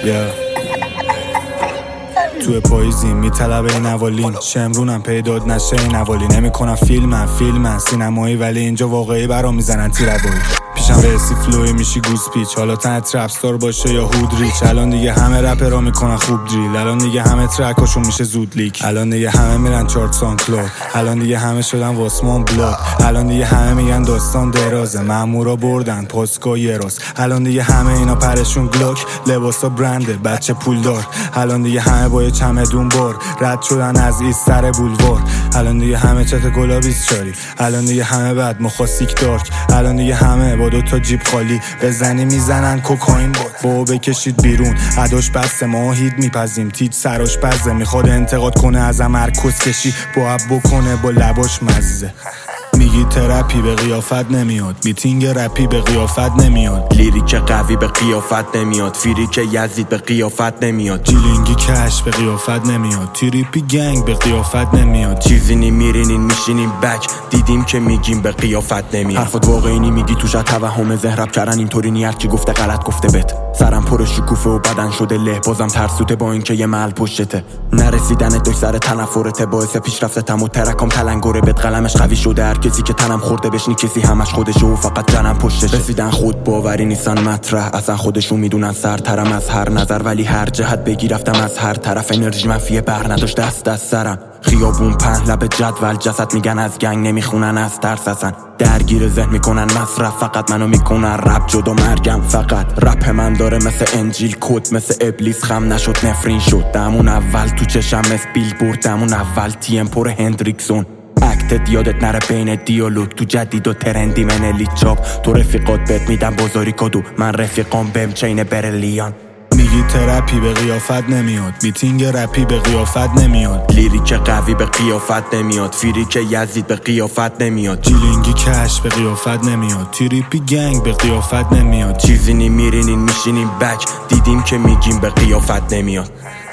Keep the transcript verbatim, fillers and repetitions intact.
yeah. توی پاییزی میطلبه این اولین شمرونم پیداد نشه این اولی نمیکنم فیلمم فیلمم سینمایی ولی اینجا واقعی برام میزنن تیروایی پیشم رسی فلوی میشی گوز پیچ حالا تن ترپستار باشه یا هود ریچ الان دیگه همه رپرها میکنن خوب دریل الان دیگه همه ترکاشون میشه زود لیک الان دیگه همه میرن چارت سان کلود الان دیگه همه شدن واسمان بلاد الان دیگه همه میگن داستان درازه مامورا بردن پاسکا یه راست الان دیگه همه اینا پرشون گلوک لباسا برنده بچه پولدار الان دیگه همه با یه چمدون بار رد شدن از ایستر بولوار الان دیگه همه چت گلابیز چاری الان دیگه همه بعد مخاصیک دارک الان دیگه همه با دو تا جیب خالی بزنی میزنن کوکائین با بکشید بیرون عداش بسته ما هید میپزیم تیج سراش بزه میخواد انتقاد کنه ازم هر کس کشی با اب بکنه با لباش مزه میگی ترپی به قیافت نمیاد میتینگ رپی به قیافت نمیاد لیریک قوی به قیافت نمیاد فیریک یزید به قیافت نمیاد جیلینگی کش به قیافت نمیاد تریپی گنگ به قیافت نمیاد چیزی میرینین میشینیم بک دیدیم که میگیم به قیافت نمیاد حرفات واقعی میگی توش توهم زهرب کردن اینطوری نی هرچی گفته غلط گفته بت سرم پر شکوفه و بدن شده له بازم ترسوته با اینکه یه محل پشتته نرسیدن دو سر تنفرته باعث پیشرفتم و ترکم تلنگره بت قلمش قوی شده هر کسی که تنم خورده بشنی کسی همش خودشه و فقط جنم پشتش رسیدن خود باوری نیستن مطرح اصلا خودشون میدونن سرترم از هر نظر ولی هر جهت بگی رفتم از هر طرف انرژی منفیه بر نداشت دست از سرم خیابون پهن لب جدول جسد میگن از گنگ نمیخونن از ترس اصلا درگیر ذهن میکنن مصرف فقط منو میکنن رپ جدا مرگم فقط رپ من داره مثل انجیل کد مثل ابلیس خم نشد نفرین شد دمون اول تو چشم مثل بیل بورد دمون اول تیم پر هندریکسون اکتت یادت نره بین دیالوگ تو جدید و ترندی من الیت چاپ تو رفیقات بهت میدم بازاری کادو من رفیقام بهم چین برلیان میگی ترپی به قیافت نمیاد میتینگ رپی به قیافت نمیاد لیریک قوی به قیافت نمیاد فیریک یزید به قیافت نمیاد جیلینگی کش به قیافت نمیاد تریپی گنگ به قیافت نمیاد چیزی میرینین میشینیم بک دیدیم که میگیم به قیافت نمیاد